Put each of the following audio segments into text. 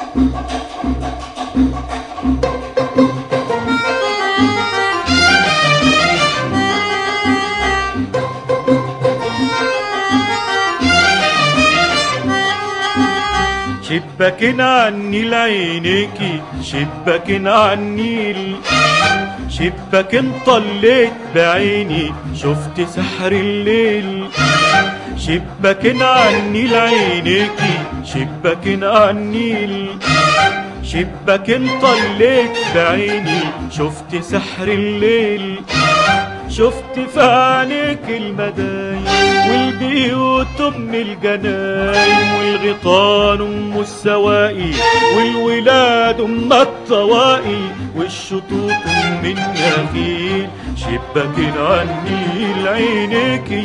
شباكين عني لعينيكي، شباكين عني شباكين طليت بعيني شفت سحر الليل. شباكين عني لعينيكي، شباكين عني شباكين طليت بعيني شفت سحر الليل. شفت في عينيك المدايم والبيوت ام الجنايم والغيطان ام السواقي والولاد ام الطواقي والشطوط ام النخيل. شباكين عني لعينيكي.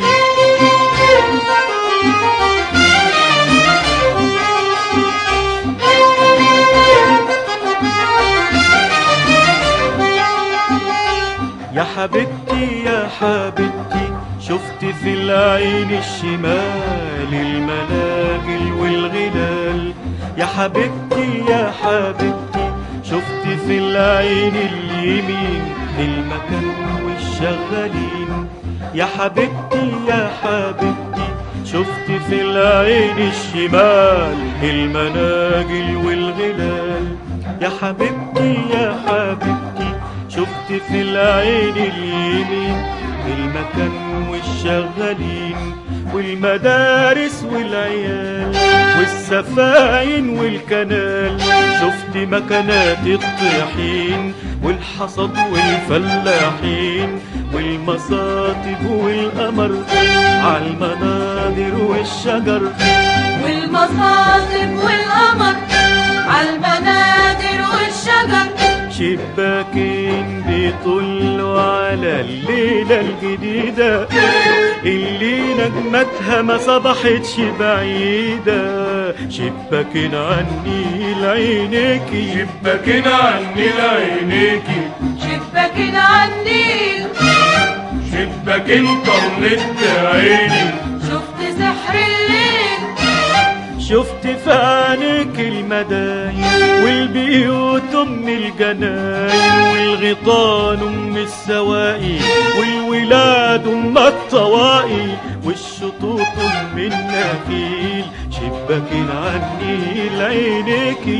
يا حبيبتي يا حبيبتي شفت في العين الشمال المناجل والغلال. يا حبيبتي يا حبيبتي شفت في العين اليمين المكان والشغالين. يا حبيبتي يا حبيبتي شفت في العين الشمال المناجل والغلال. يا حبيبتي يا حبيبتي شفت في العين اليمين المكان والشغالين والمدارس والعيال والسفاين والكنال. شفت مكانات الطحين والحصد والفلاحين والمصاطب والقمر عالمناظر والشجر. والمصاطب والقمر عالمناظر والشجر. شباكين بيطلوا على الليلة الجديدة اللي نجمتها ما صبحتش بعيدة. شباكين عني لعينيكي، شباكين عني لعينيكي، شباكين عني شباكين طلت عيني شفت سحر الليل. شفت في عينيك المدايم والبيوت ام الجنايم والغيطان ام السواقي والولاد ام الطواقي والشطوط ام النخيل. شباكين عني لعينيكي.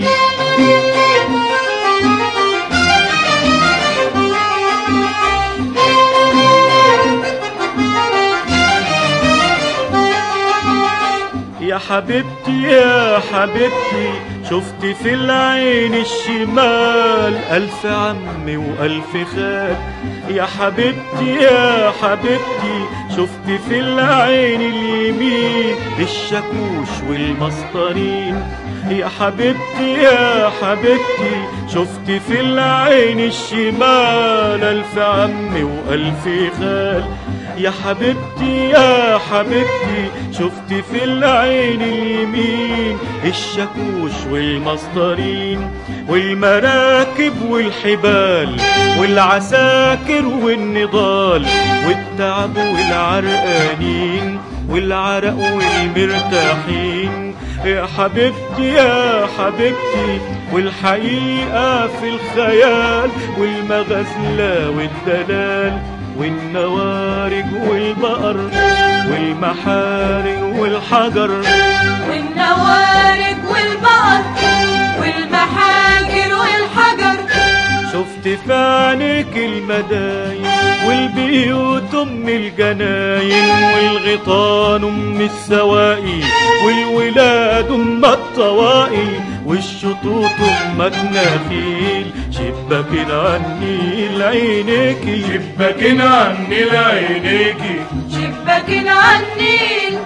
يا حبيبتي يا حبيبتي شفت في العين الشمال ألف عم وألف خال. يا حبيبتي يا حبيبتي شفت في العين اليمين الشاكوش والمسطرين. يا حبيبتي يا حبيبتي شفت في العين الشمال ألف عم وألف خال. يا حبيبتي يا حبيبتي شفت في العين اليمين الشاكوش والمسطرين والمراكب والحبال والعساكر والنضال والتعب والعرقانين والعرق والمرتاحين. يا حبيبتي يا حبيبتي والحقيقة في الخيال والمغازلة والدلال والنوارج والبقر والمحارج والحجر. والنوارج والبقر والمحاجر والحجر. شفت في عينيك المدايم والبيوت ام الجنايم والغيطان ام السواقي والولاد ام الطواقي والشطوط ام النخيل. شباكين عني لعينيكي، شباكين عني لعينيكي، شباكين عني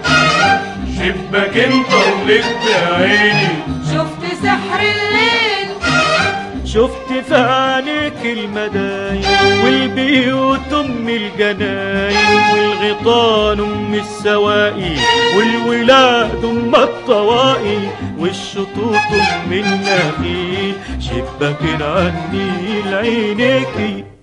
شباكين طلت عيني شفت سحر الليل. شفت في عينيك المدايم والبيوت ام الجنايم والغيطان ام السواقي والولاد ام الطواقي والشطوط ام النخيل. شباكين عني لعينيكي.